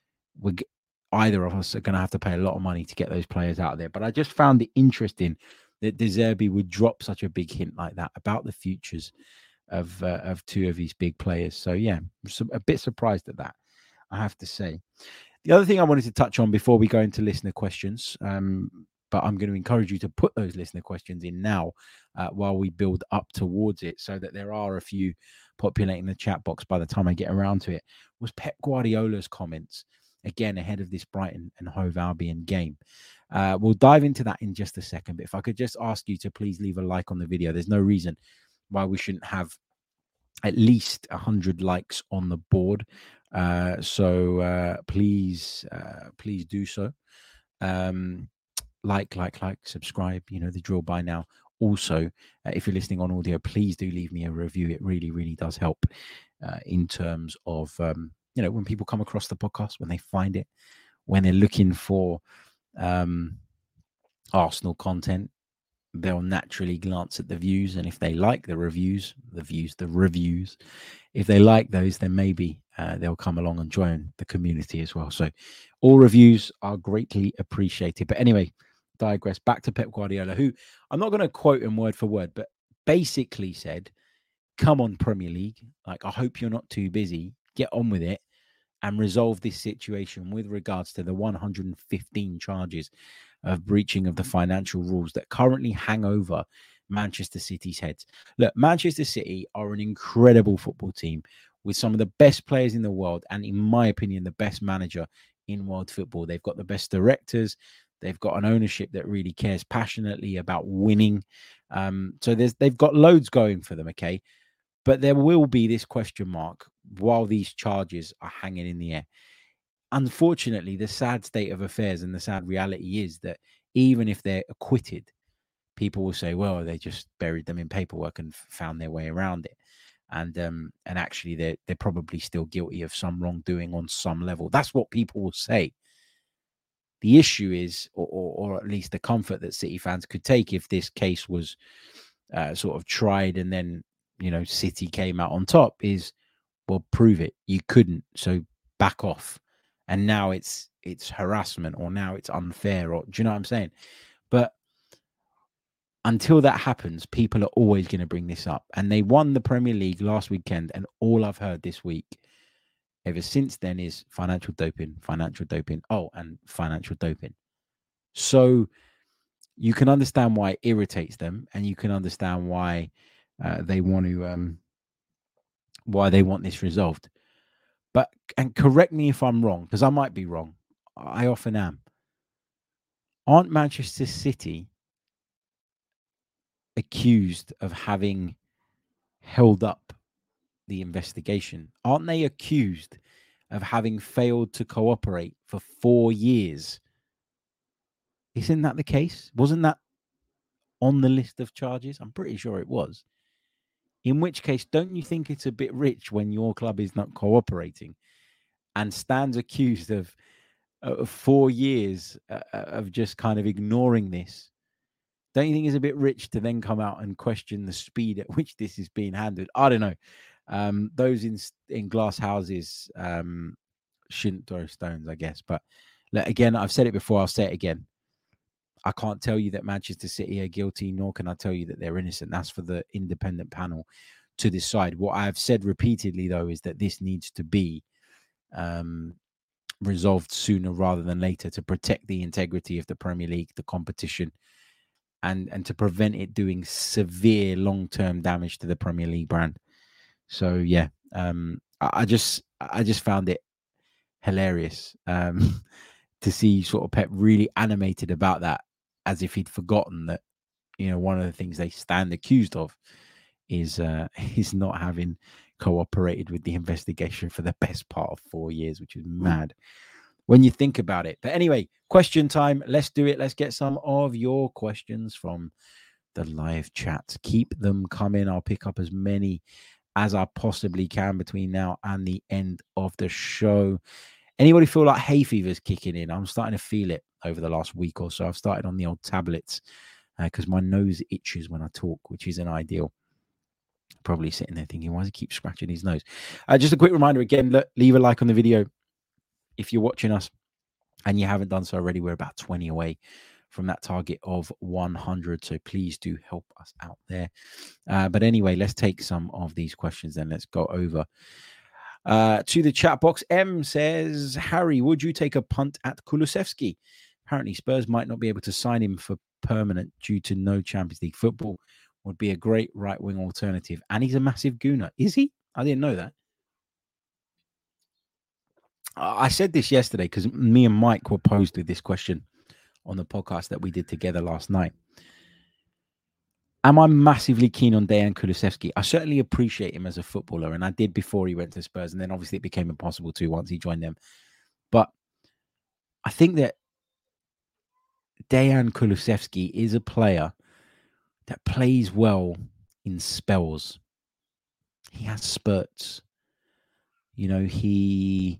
either of us are going to have to pay a lot of money to get those players out of there. But I just found it interesting that De Zerbi would drop such a big hint like that about the futures of two of these big players. So yeah, I'm a bit surprised at that, I have to say. The other thing I wanted to touch on before we go into listener questions, but I'm going to encourage you to put those listener questions in now while we build up towards it, so that there are a few populating the chat box by the time I get around to it, was Pep Guardiola's comments, again, ahead of this Brighton and Hove Albion game. We'll dive into that in just a second, but if I could just ask you to please leave a like on the video. There's no reason why we shouldn't have at least 100 likes on the board. So please do so. Like, subscribe, the drill by now. Also, if you're listening on audio, please do leave me a review. It really, really does help in terms of, when people come across the podcast, when they find it, when they're looking for Arsenal content, they'll naturally glance at the views. And if they like the reviews, if they like those, then maybe they'll come along and join the community as well. So all reviews are greatly appreciated. But anyway, digress, back to Pep Guardiola, who I'm not going to quote him word for word, but basically said, come on, Premier League. Like, I hope you're not too busy. Get on with it and resolve this situation with regards to the 115 charges of breaching of the financial rules that currently hang over Manchester City's heads. Look, Manchester City are an incredible football team with some of the best players in the world, and in my opinion, the best manager in world football. They've got the best directors. They've got an ownership that really cares passionately about winning. So they've got loads going for them, okay? But there will be this question mark while these charges are hanging in the air. Unfortunately, the sad state of affairs and the sad reality is that even if they're acquitted, people will say, well, they just buried them in paperwork and found their way around it. And actually, they're probably still guilty of some wrongdoing on some level. That's what people will say. The issue is, or at least the comfort that City fans could take if this case was sort of tried and then, City came out on top, is, well, prove it. You couldn't, so back off. And now it's harassment, or now it's unfair, or do you know what I'm saying? But until that happens, people are always going to bring this up. And they won the Premier League last weekend, and all I've heard this week ever since then is financial doping, and financial doping. So you can understand why it irritates them, and you can understand why they want this resolved. But, and correct me if I'm wrong, because I might be wrong. I often am. Aren't Manchester City accused of having held up the investigation? Aren't they accused of having failed to cooperate for 4 years Isn't that the case? Wasn't that on the list of charges? I'm pretty sure it was. In which case, don't you think it's a bit rich when your club is not cooperating and stands accused of 4 years of just kind of ignoring this? Don't you think it's a bit rich to then come out and question the speed at which this is being handled? I don't know. Those in glass houses shouldn't throw stones, I guess. But again, I've said it before. I'll say it again. I can't tell you that Manchester City are guilty, nor can I tell you that they're innocent. That's for the independent panel to decide. What I've said repeatedly, though, is that this needs to be resolved sooner rather than later to protect the integrity of the Premier League, the competition, and to prevent it doing severe long-term damage to the Premier League brand. So, yeah, I just found it hilarious to see sort of Pep really animated about that, as if he'd forgotten that, you know, one of the things they stand accused of is not having cooperated with the investigation for the best part of 4 years, which is mad when you think about it. But anyway, question time. Let's do it. Let's get some of your questions from the live chat. Keep them coming. I'll pick up as many as I possibly can between now and the end of the show. Anybody feel like hay fever's kicking in? I'm starting to feel it over the last week or so. I've started on the old tablets because my nose itches when I talk, which isn't ideal. Probably sitting there thinking, why does he keep scratching his nose? Just a quick reminder again, leave a like on the video if you're watching us and you haven't done so already. We're about 20 away from that target of 100. So please do help us out there. But anyway, let's take some of these questions then. Let's go over to the chat box. M says, Harry, would you take a punt at Kulusevski? Apparently Spurs might not be able to sign him for permanent due to no Champions League football. Would be a great right-wing alternative. And he's a massive gooner. Is he? I didn't know that. I said this yesterday because me and Mike were posed with this question on the podcast that we did together last night. Am I massively keen on Dejan Kulusevski? I certainly appreciate him as a footballer, and I did before he went to Spurs, and then obviously it became impossible to once he joined them. But I think that Dejan Kulusevski is a player that plays well in spells. He has spurts. You know, he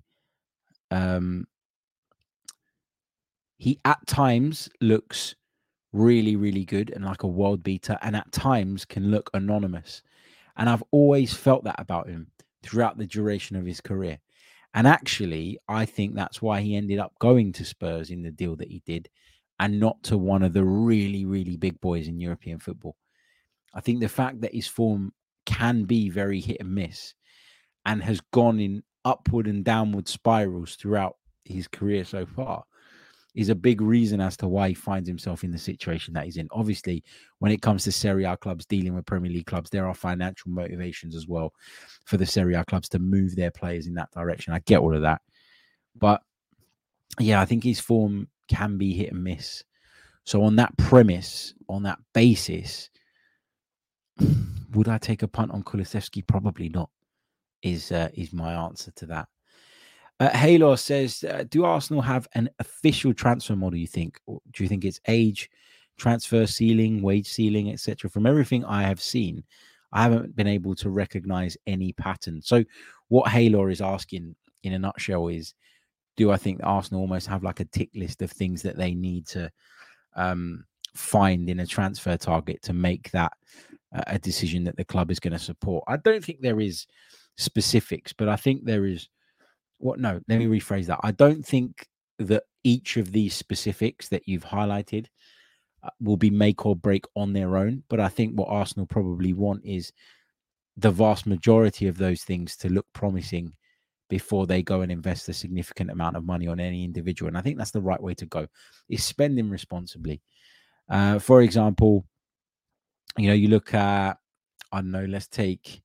at times looks really, really good and like a world beater, and at times can look anonymous. And I've always felt that about him throughout the duration of his career. And actually, I think that's why he ended up going to Spurs in the deal that he did, and not to one of the really, really big boys in European football. I think the fact that his form can be very hit and miss and has gone in upward and downward spirals throughout his career so far is a big reason as to why he finds himself in the situation that he's in. Obviously, when it comes to Serie A clubs dealing with Premier League clubs, there are financial motivations as well for the Serie A clubs to move their players in that direction. I get all of that. But yeah, I think his form can be hit and miss. So on that premise, on that basis, would I take a punt on Kulusevski? Probably not, is my answer to that. Halor says, do Arsenal have an official transfer model, you think? Or do you think it's age, transfer ceiling, wage ceiling, etc.? From everything I have seen, I haven't been able to recognize any pattern. So what Halor is asking in a nutshell is, do I think Arsenal almost have like a tick list of things that they need to find in a transfer target to make that a decision that the club is going to support? I don't think there is specifics, but I think there is let me rephrase that. I don't think that each of these specifics that you've highlighted will be make or break on their own. But I think what Arsenal probably want is the vast majority of those things to look promising before they go and invest a significant amount of money on any individual. And I think that's the right way to go, is spending responsibly. For example, you know, you look at, let's take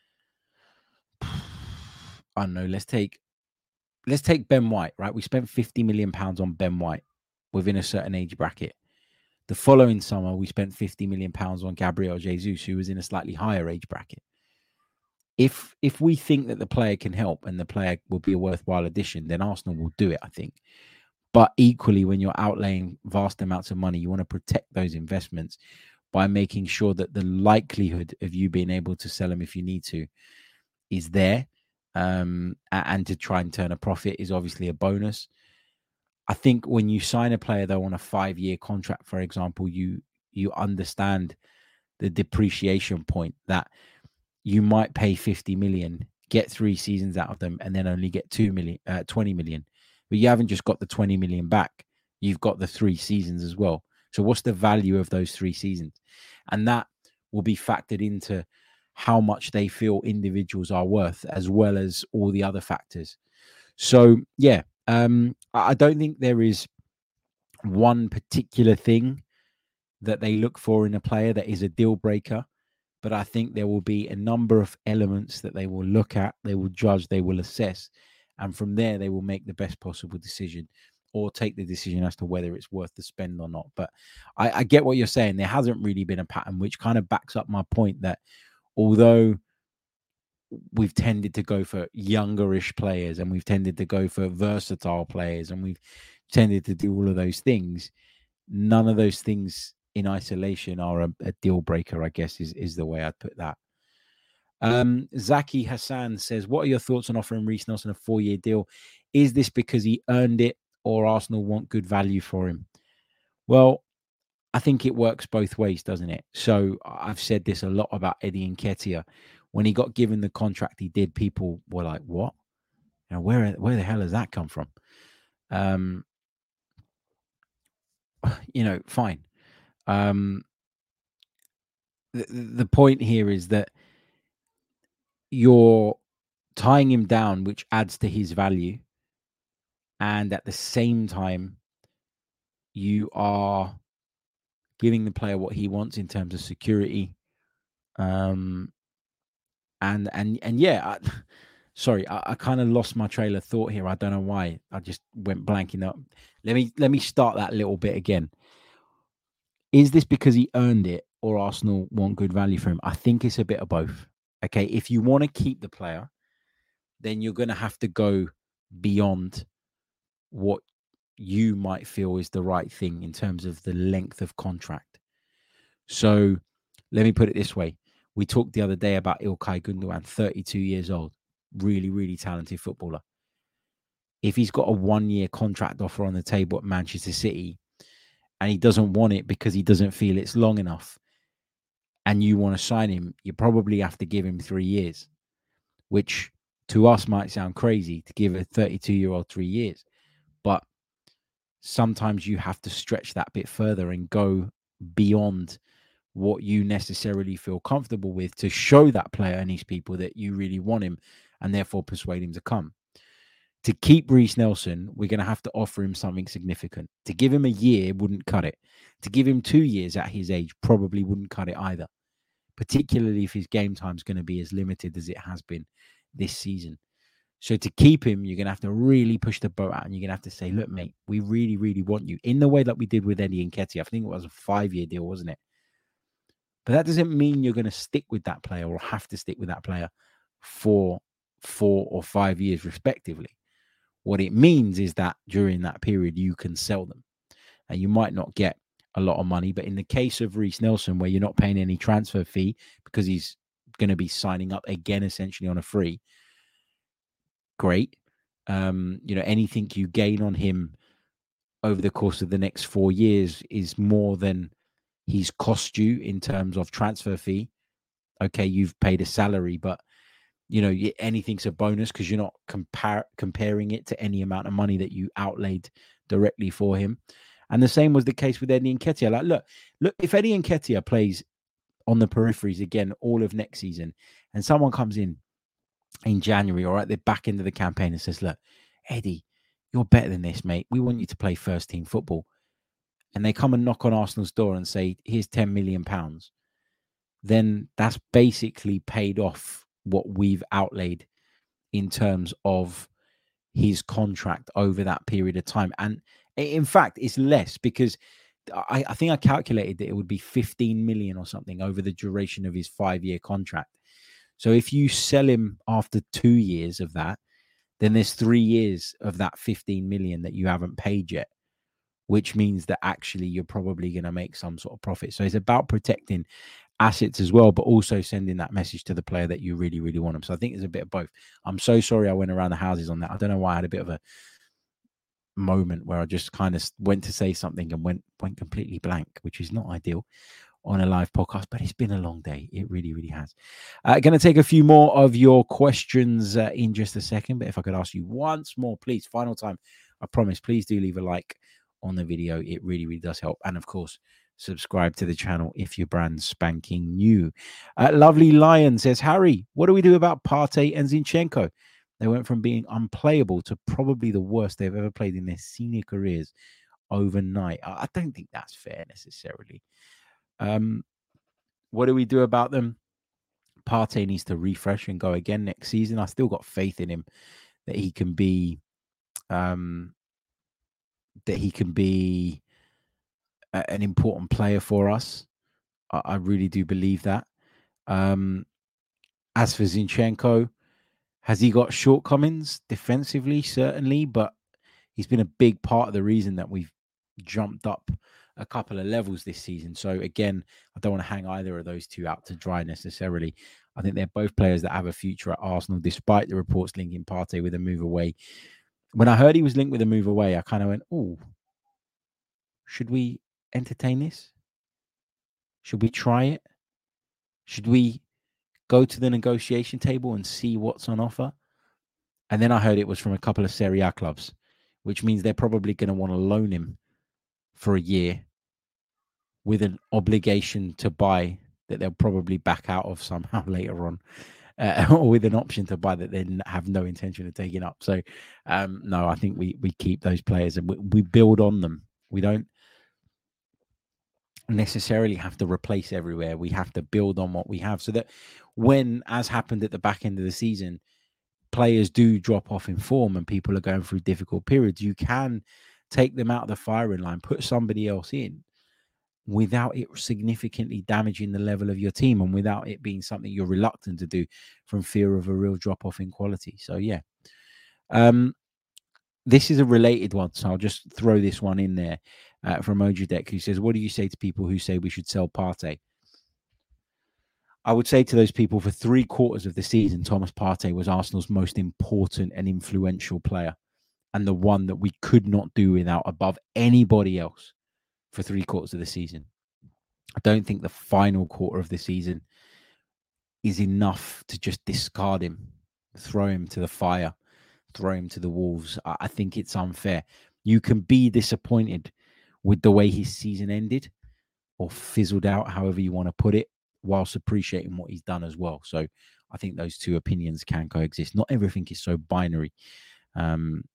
Ben White, right? We spent £50 million on Ben White within a certain age bracket. The following summer, we spent £50 million on Gabriel Jesus, who was in a slightly higher age bracket. If we think that the player can help and the player will be a worthwhile addition, then Arsenal will do it, I think. But equally, when you're outlaying vast amounts of money, you want to protect those investments by making sure that the likelihood of you being able to sell them if you need to is there. And to try and turn a profit is obviously a bonus. I think when you sign a player, though, on a 5-year contract, for example, you understand the depreciation point that you might pay 50 million, get 3 seasons out of them, and then only get 20 million. But you haven't just got the 20 million back. You've got the 3 seasons as well. So what's the value of those 3 seasons? And that will be factored into how much they feel individuals are worth, as well as all the other factors. So, yeah, I don't think there is one particular thing that they look for in a player that is a deal breaker. But I think there will be a number of elements that they will look at, they will judge, they will assess. And from there, they will make the best possible decision or take the decision as to whether it's worth the spend or not. But I get what you're saying. There hasn't really been a pattern, which kind of backs up my point that although we've tended to go for youngerish players and we've tended to go for versatile players and we've tended to do all of those things, none of those things in isolation are a deal breaker, I guess, is the way I'd put that. Zaki Hassan says, what are your thoughts on offering Reiss Nelson a 4-year deal? Is this because he earned it or Arsenal want good value for him? Well, I think it works both ways, doesn't it? So I've said this a lot about Eddie Nketiah. When he got given the contract he did, people were like, what? You know, where the hell has that come from? Fine. The point here is that you're tying him down, which adds to his value. And at the same time, you are giving the player what he wants in terms of security. I kind of lost my trail of thought here. I don't know why. I just went blanking up. Let me start that little bit again. Is this because he earned it or Arsenal want good value for him? I think it's a bit of both. Okay, if you want to keep the player, then you're going to have to go beyond what you might feel is the right thing in terms of the length of contract. So let me put it this way. We talked the other day about İlkay Gündoğan, 32 years old, really, really talented footballer. If he's got a 1-year contract offer on the table at Manchester City and he doesn't want it because he doesn't feel it's long enough and you want to sign him, you probably have to give him 3 years, which to us might sound crazy to give a 32-year-old 3 years. But sometimes you have to stretch that bit further and go beyond what you necessarily feel comfortable with to show that player and these people that you really want him and therefore persuade him to come. To keep Reiss Nelson, we're going to have to offer him something significant. To give him a year wouldn't cut it. To give him 2 years at his age probably wouldn't cut it either, particularly if his game time is going to be as limited as it has been this season. So to keep him, you're going to have to really push the boat out and you're going to have to say, look, mate, we really, really want you in the way that we did with Eddie Nketiah. I think it was a 5-year deal, wasn't it? But that doesn't mean you're going to stick with that player or have to stick with that player for 4 or 5 years, respectively. What it means is that during that period, you can sell them. And you might not get a lot of money. But in the case of Reiss Nelson, where you're not paying any transfer fee because he's going to be signing up again, essentially on a free, great. Anything you gain on him over the course of the next 4 years is more than he's cost you in terms of transfer fee. Okay, you've paid a salary, but anything's a bonus because you're not comparing it to any amount of money that you outlaid directly for him. And the same was the case with Eddie Nketiah. Like, look, if Eddie Nketiah plays on the peripheries again all of next season, and someone comes in January or at the back end of the campaign and says, look, Eddie, you're better than this, mate. We want you to play first team football. And they come and knock on Arsenal's door and say, here's £10 million. Then that's basically paid off what we've outlaid in terms of his contract over that period of time. And in fact, it's less because I think I calculated that it would be 15 million or something over the duration of his 5-year contract. So if you sell him after 2 years of that, then there's 3 years of that 15 million that you haven't paid yet, which means that actually you're probably going to make some sort of profit. So it's about protecting assets as well, but also sending that message to the player that you really, really want them. So I think there's a bit of both. I'm so sorry I went around the houses on that. I don't know why I had a bit of a moment where I just kind of went to say something and went completely blank, which is not ideal on a live podcast, but it's been a long day. It really, really has. Going to take a few more of your questions in just a second, but if I could ask you once more, please, final time, I promise, please do leave a like on the video. It really, really does help. And of course, subscribe to the channel if you're brand spanking new. Lovely Lion says, Harry, what do we do about Partey and Zinchenko? They went from being unplayable to probably the worst they've ever played in their senior careers overnight. I don't think that's fair necessarily. What do we do about them? Partey needs to refresh and go again next season. I still got faith in him that he can be an important player for us. I really do believe that. As for Zinchenko, has he got shortcomings defensively? Certainly, but he's been a big part of the reason that we've jumped up a couple of levels this season. So again, I don't want to hang either of those two out to dry necessarily. I think they're both players that have a future at Arsenal, despite the reports linking Partey with a move away. When I heard he was linked with a move away, I kind of went, oh, should we entertain this? Should we try it? Should we go to the negotiation table and see what's on offer? And then I heard it was from a couple of Serie A clubs, which means they're probably going to want to loan him for a year with an obligation to buy that they'll probably back out of somehow later on, or with an option to buy that they have no intention of taking up. So, no, I think we keep those players and we build on them. We don't necessarily have to replace everywhere. We have to build on what we have so that when, as happened at the back end of the season, players do drop off in form and people are going through difficult periods, you can take them out of the firing line, put somebody else in without it significantly damaging the level of your team and without it being something you're reluctant to do from fear of a real drop off in quality. So, yeah. This is a related one, so I'll just throw this one in there from Ojidek, who says, what do you say to people who say we should sell Partey? I would say to those people, for 3/4 of the season, Thomas Partey was Arsenal's most important and influential player, and the one that we could not do without above anybody else for 3/4 of the season. I don't think the final quarter of the season is enough to just discard him, throw him to the fire, throw him to the wolves. I think it's unfair. You can be disappointed with the way his season ended or fizzled out, however you want to put it, whilst appreciating what he's done as well. So I think those two opinions can coexist. Not everything is so binary. And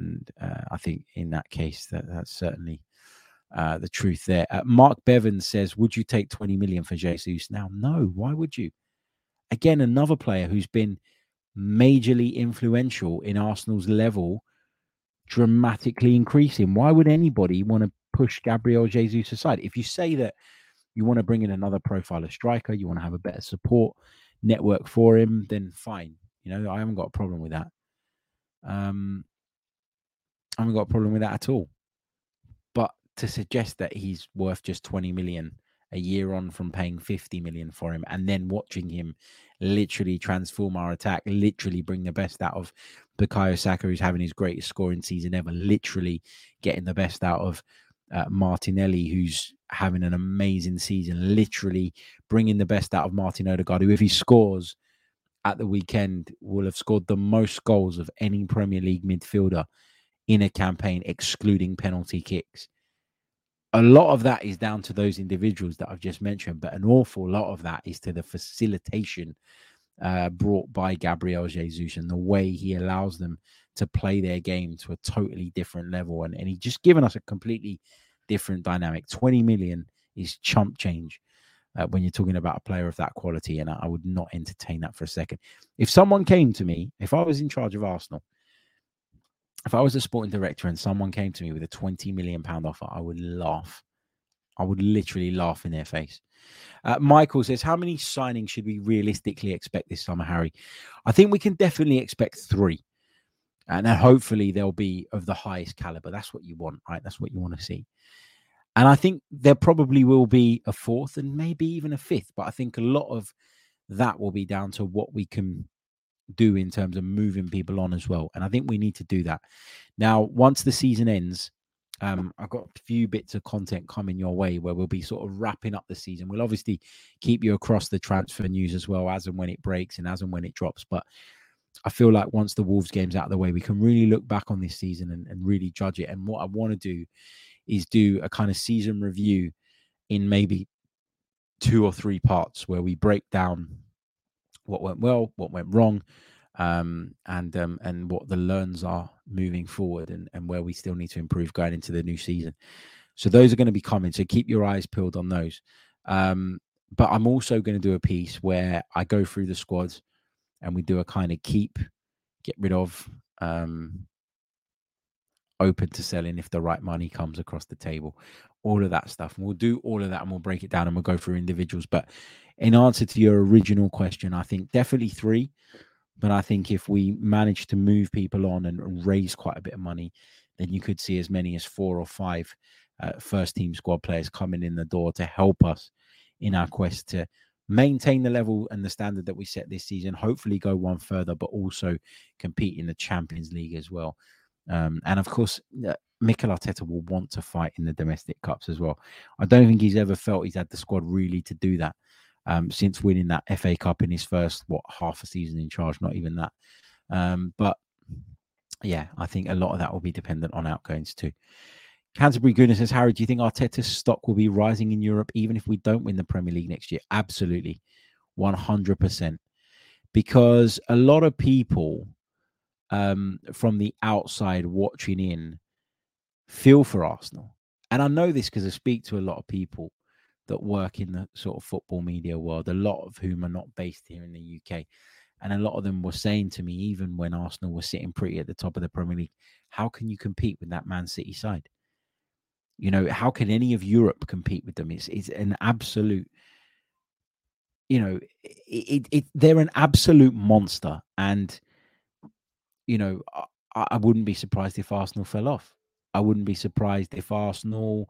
I think in that case, that's certainly the truth there. Mark Bevan says, would you take 20 million for Jesus? Now, no, why would you? Again, another player who's been majorly influential in Arsenal's level, dramatically increasing. Why would anybody want to push Gabriel Jesus aside? If you say that you want to bring in another profile of striker, you want to have a better support network for him, then fine. You know, I haven't got a problem with that. I haven't got a problem with that at all. But to suggest that he's worth just 20 million a year on from paying 50 million for him and then watching him literally transform our attack, literally bring the best out of Bukayo Saka, who's having his greatest scoring season ever, literally getting the best out of Martinelli, who's having an amazing season, literally bringing the best out of Martin Odegaard, who, if he scores at the weekend, will have scored the most goals of any Premier League midfielder in a campaign, excluding penalty kicks. A lot of that is down to those individuals that I've just mentioned, but an awful lot of that is to the facilitation brought by Gabriel Jesus and the way he allows them to play their game to a totally different level. And he's just given us a completely different dynamic. 20 million is chump change when you're talking about a player of that quality, and I would not entertain that for a second. If someone came to me, if I was in charge of Arsenal, if I was a sporting director and someone came to me with a £20 million offer, I would laugh. I would literally laugh in their face. Michael says, how many signings should we realistically expect this summer, Harry? I think we can definitely expect 3. And then hopefully they'll be of the highest caliber. That's what you want, right? That's what you want to see. And I think there probably will be a fourth and maybe even a fifth. But I think a lot of that will be down to what we can do in terms of moving people on as well. And I think we need to do that. Now, once the season ends, I've got a few bits of content coming your way where we'll be sort of wrapping up the season. We'll obviously keep you across the transfer news as well, as and when it breaks and as and when it drops. But I feel like once the Wolves game's out of the way, we can really look back on this season and really judge it. And what I want to do is do a kind of season review in maybe 2 or 3 parts where we break down what went well, what went wrong, and what the learns are moving forward, and where we still need to improve going into the new season. So those are going to be coming. So keep your eyes peeled on those. But I'm also going to do a piece where I go through the squads and we do a kind of keep, get rid of, open to selling if the right money comes across the table, all of that stuff. And we'll do all of that and we'll break it down and we'll go through individuals. But in answer to your original question, I think definitely 3. But I think if we manage to move people on and raise quite a bit of money, then you could see as many as 4 or 5 first team squad players coming in the door to help us in our quest to maintain the level and the standard that we set this season, hopefully go one further, but also compete in the Champions League as well. And of course, Mikel Arteta will want to fight in the domestic cups as well. I don't think he's ever felt he's had the squad really to do that since winning that FA Cup in his first, half a season in charge, not even that. But yeah, I think a lot of that will be dependent on outgoings too. Canterbury Gooner says, Harry, do you think Arteta's stock will be rising in Europe even if we don't win the Premier League next year? Absolutely. 100%. Because a lot of people from the outside watching in feel for Arsenal. And I know this because I speak to a lot of people that work in the sort of football media world, a lot of whom are not based here in the UK. And a lot of them were saying to me, even when Arsenal was sitting pretty at the top of the Premier League, how can you compete with that Man City side? You know, how can any of Europe compete with them? It's an absolute, you know, they're an absolute monster. And, you know, I wouldn't be surprised if Arsenal fell off. I wouldn't be surprised if Arsenal,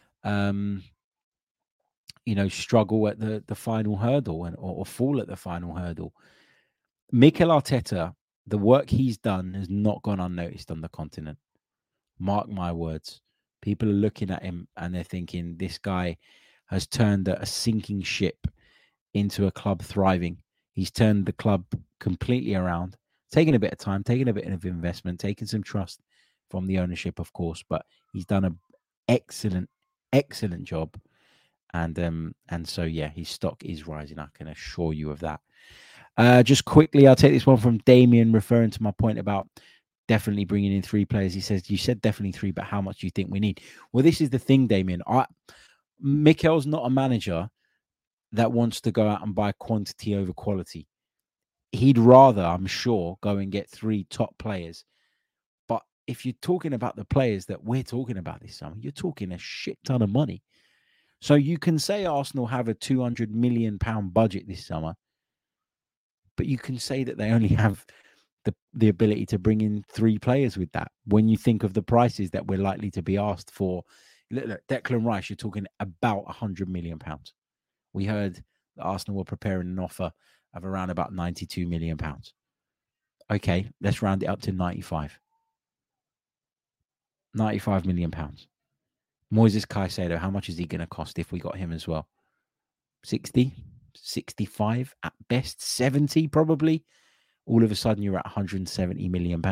struggle at the final hurdle or fall at the final hurdle. Mikel Arteta, the work he's done has not gone unnoticed on the continent. Mark my words. People are looking at him and they're thinking this guy has turned a sinking ship into a club thriving. He's turned the club completely around, taking a bit of time, taking a bit of investment, taking some trust from the ownership, of course, but he's done an excellent job. And so, yeah, his stock is rising. I can assure you of that. Just quickly, I'll take this one from Damien, referring to my point about definitely bringing in 3 players. He says, you said definitely 3, but how much do you think we need? Well, this is the thing, Damien. Mikel's not a manager that wants to go out and buy quantity over quality. He'd rather, I'm sure, go and get 3 top players. But if you're talking about the players that we're talking about this summer, you're talking a shit ton of money. So you can say Arsenal have a £200 million budget this summer, but you can say that they only have the ability to bring in 3 players with that. When you think of the prices that we're likely to be asked for, look, Declan Rice, you're talking about £100 million. We heard that Arsenal were preparing an offer of around about £92 million. Okay, let's round it up to 95. £95 million. Moises Caicedo, how much is he going to cost if we got him as well? 60, 65 at best, 70 probably. All of a sudden you're at £170 million.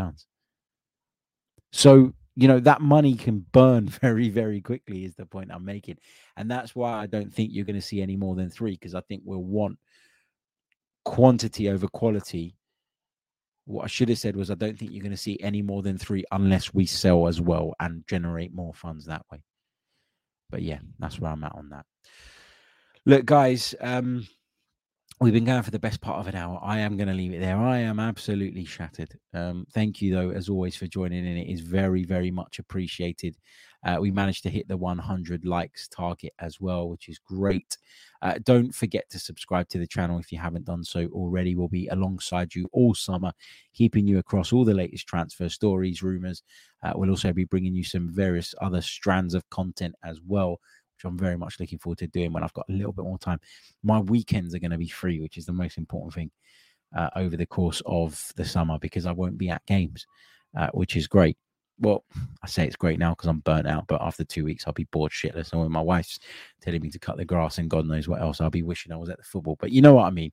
So, you know, that money can burn very, very quickly is the point I'm making. And that's why I don't think you're going to see any more than 3, because I think we'll want quantity over quality. What I should have said was I don't think you're going to see any more than 3 unless we sell as well and generate more funds that way. But yeah, that's where I'm at on that. Look, guys, we've been going for the best part of an hour. I am going to leave it there. I am absolutely shattered. Thank you, though, as always, for joining in. It is very, very much appreciated. We managed to hit the 100 likes target as well, which is great. Don't forget to subscribe to the channel if you haven't done so already. We'll be alongside you all summer, keeping you across all the latest transfer stories, rumors. We'll also be bringing you some various other strands of content as well, which I'm very much looking forward to doing when I've got a little bit more time. My weekends are going to be free, which is the most important thing over the course of the summer, because I won't be at games, which is great. Well, I say it's great now because I'm burnt out, but after 2 weeks, I'll be bored shitless. And when my wife's telling me to cut the grass and God knows what else, I'll be wishing I was at the football. But you know what I mean.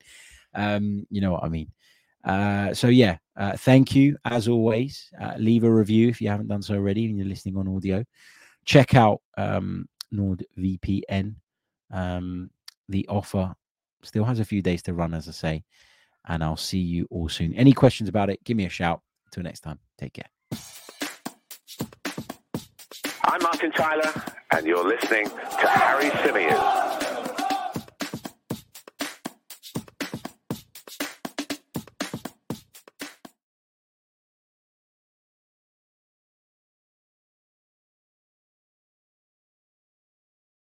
So yeah, thank you as always. Leave a review if you haven't done so already and you're listening on audio. Check out NordVPN. The offer still has a few days to run, as I say, and I'll see you all soon. Any questions about it, give me a shout. Until next time, take care. I'm Martin Tyler, and you're listening to Harry Symeou.